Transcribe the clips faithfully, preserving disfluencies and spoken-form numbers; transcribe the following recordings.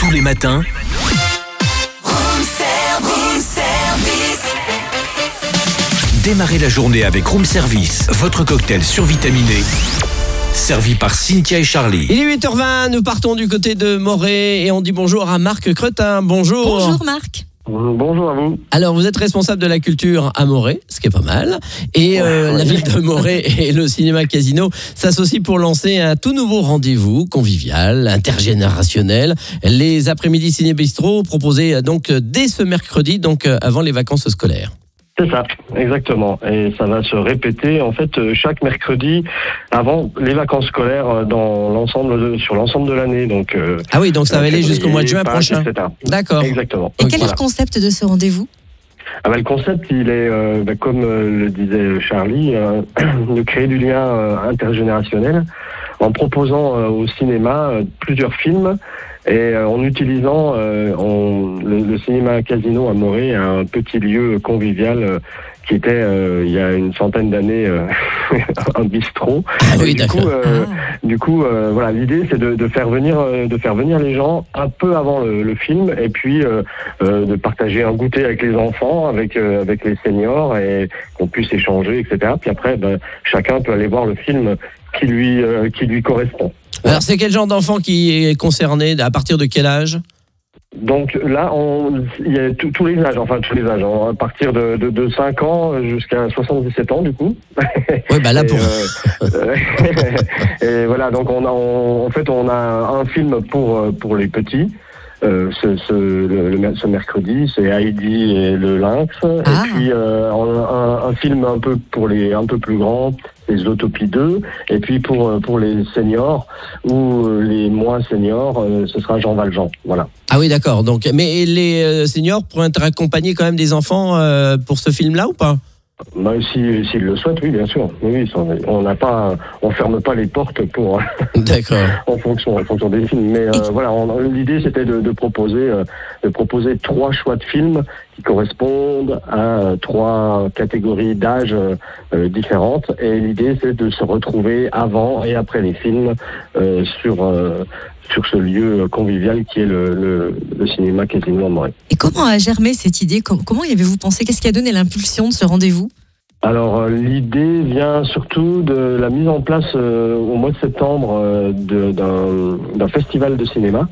Tous les matins, Room service, service. démarrez la journée avec Room Service, votre cocktail survitaminé, servi par Cynthia et Charlie. Il est huit heures vingt, nous partons du côté de Morée et on dit bonjour à Marc Cretin. Bonjour. Bonjour Marc. Bonjour à vous. Alors vous êtes responsable de la culture à Morée, ce qui est pas mal. Et euh, la ville de Morée et le cinéma Casino s'associent pour lancer un tout nouveau rendez-vous convivial, intergénérationnel. Les après-midi ciné-bistrot proposés donc dès ce mercredi, donc avant les vacances scolaires. C'est ça, exactement. Et ça va se répéter en fait chaque mercredi avant les vacances scolaires dans l'ensemble de, sur l'ensemble de l'année. Donc euh, ah oui, donc ça va aller jusqu'au mois de juin Pâques, prochain. et cetera. D'accord. Exactement. Et Donc, quel voilà. est le concept de ce rendez-vous ? Ah bah, le concept, il est, euh, bah, comme euh, le disait Charlie, euh, de créer du lien euh, intergénérationnel en proposant euh, au cinéma euh, plusieurs films et euh, en utilisant euh, on, le, le cinéma Casino à Morée, un petit lieu convivial euh, qui était euh, il y a une centaine d'années euh, un bistrot. Ah oui, Et du d'accord. coup, euh, du coup, euh, voilà, l'idée c'est de, de faire venir, euh, de faire venir les gens un peu avant le, le film, et puis euh, euh, de partager un goûter avec les enfants, avec euh, avec les seniors, et qu'on puisse échanger, et cetera. Puis après, ben, chacun peut aller voir le film qui lui euh, qui lui correspond. Alors c'est quel genre d'enfant qui est concerné, à partir de quel âge ? Donc là, on, il y a tout- tous les âges, enfin tous les âges, hein, à partir de, de, de cinq ans jusqu'à soixante-dix-sept ans du coup. Oui, bah là Et, pour. euh, et voilà, donc on a, on- en fait, on a un film pour euh, pour les petits. Euh, ce, ce, le, le- ce mercredi, c'est Heidi et le lynx. Ah. Et puis euh, un, un film un peu pour les un peu plus grands, c'est Zootopie deux. Et puis pour euh, pour les seniors ou euh, les moins seniors, euh, ce sera Jean Valjean. Voilà. Ah oui, d'accord. Donc, mais les euh, seniors pourraient être accompagnés quand même des enfants euh, pour ce film-là ou pas ? Bah, si, s'ils le souhaitent, oui, bien sûr. Oui, oui, ça, on n'a pas, on ferme pas les portes pour D'accord. en fonction, en fonction des films. Mais euh, voilà, on- l'idée c'était de, de proposer, euh, de proposer trois choix de films qui correspondent à euh, trois catégories d'âge euh, euh, différentes. Et l'idée c'est de se retrouver avant et après les films euh, sur euh, sur ce lieu convivial qui est le, le, le cinéma Casino à Morée. Et comment a germé cette idée ? Com- Comment y avez-vous pensé ? Qu'est-ce qui a donné l'impulsion de ce rendez-vous ? Alors euh, l'idée vient surtout de la mise en place euh, au mois de septembre euh, de- d'un, d'un festival de cinéma.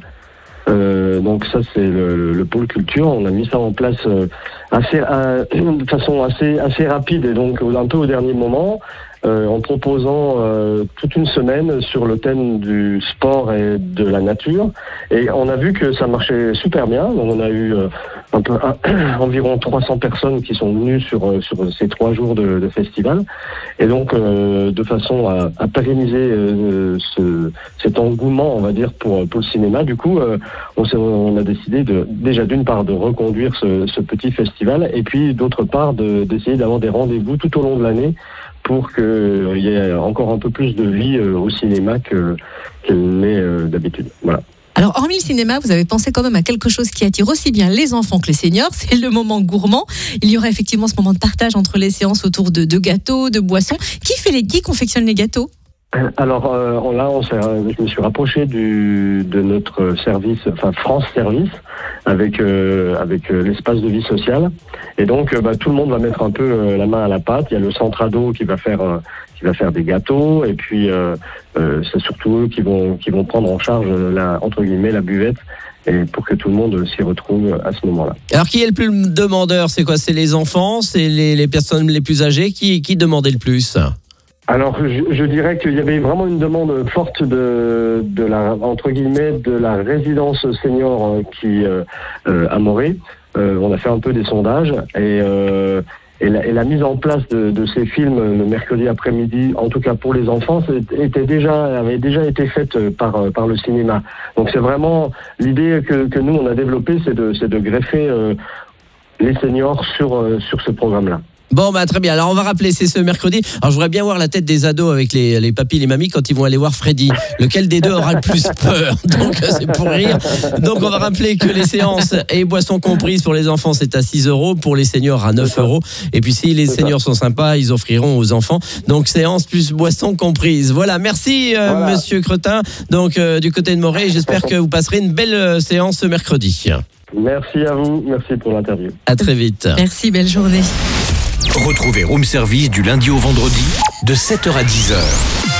Euh, donc ça c'est le, le pôle culture. On a mis ça en place euh, assez, euh, de façon assez assez rapide et donc un peu au dernier moment. Euh, en proposant euh, toute une semaine sur le thème du sport et de la nature. Et on a vu que ça marchait super bien. Donc on a eu euh, un peu, un, environ trois cents personnes qui sont venues sur, euh, sur ces trois jours de, de festival. Et donc, euh, de façon à, à pérenniser euh, ce, cet engouement, on va dire, pour, pour le cinéma, du coup, euh, on, s'est, on a décidé de, déjà d'une part de reconduire ce, ce petit festival et puis d'autre part de, d'essayer d'avoir des rendez-vous tout au long de l'année pour qu'il euh, y ait encore un peu plus de vie euh, au cinéma que, qu'elle n'est euh, d'habitude. Voilà. Alors, hormis le cinéma, vous avez pensé quand même à quelque chose qui attire aussi bien les enfants que les seniors, c'est le moment gourmand. Il y aura effectivement ce moment de partage entre les séances autour de, de gâteaux, de boissons. Qui fait les, qui confectionne les gâteaux ? Alors euh, on- là, on s'est, je me suis rapproché du, de notre service, enfin France Service, avec euh, avec euh, l'espace de vie sociale. Et donc, euh, bah, tout le monde va mettre un peu euh, la main à la pâte. Il y a le centre ado qui va faire euh, qui va faire des gâteaux, et puis euh, euh, c'est surtout eux qui vont qui vont prendre en charge la entre guillemets la buvette. Et pour que tout le monde s'y retrouve à ce moment-là. Alors qui est le plus demandeur ? C'est quoi ? C'est les enfants ? C'est les, les personnes les plus âgées ? Qui, qui demandait le plus ? Alors, je, je dirais qu'il y avait vraiment une demande forte de, de la, entre guillemets, de la résidence senior euh, qui euh, euh, à Morée. Euh, on a fait un peu des sondages et, euh, et, la, et la mise en place de, de ces films le mercredi après-midi, en tout cas pour les enfants, était déjà, avait déjà été faite par par le cinéma. Donc c'est vraiment l'idée que, que nous on a développée, c'est de, c'est de greffer euh, les seniors sur euh, sur ce programme-là. Bon, bah très bien. Alors, on va rappeler, c'est ce mercredi. Alors, je voudrais bien voir la tête des ados avec les, les papis et les mamies quand ils vont aller voir Freddy. Lequel des deux aura le plus peur? Donc, c'est pour rire. Donc, on va rappeler que les séances et boissons comprises pour les enfants, c'est à six euros. Pour les seniors, à neuf euros. Et puis, si les seniors sont sympas, ils offriront aux enfants. Donc, séance plus boissons comprises. Voilà. Merci, euh, Voilà. monsieur Cretin. Donc, euh, du côté de Morée, j'espère que vous passerez une belle euh, séance ce mercredi. Merci à vous, merci pour l'interview. À très vite. Merci, belle journée. Retrouvez Room Service du lundi au vendredi de sept heures à dix heures.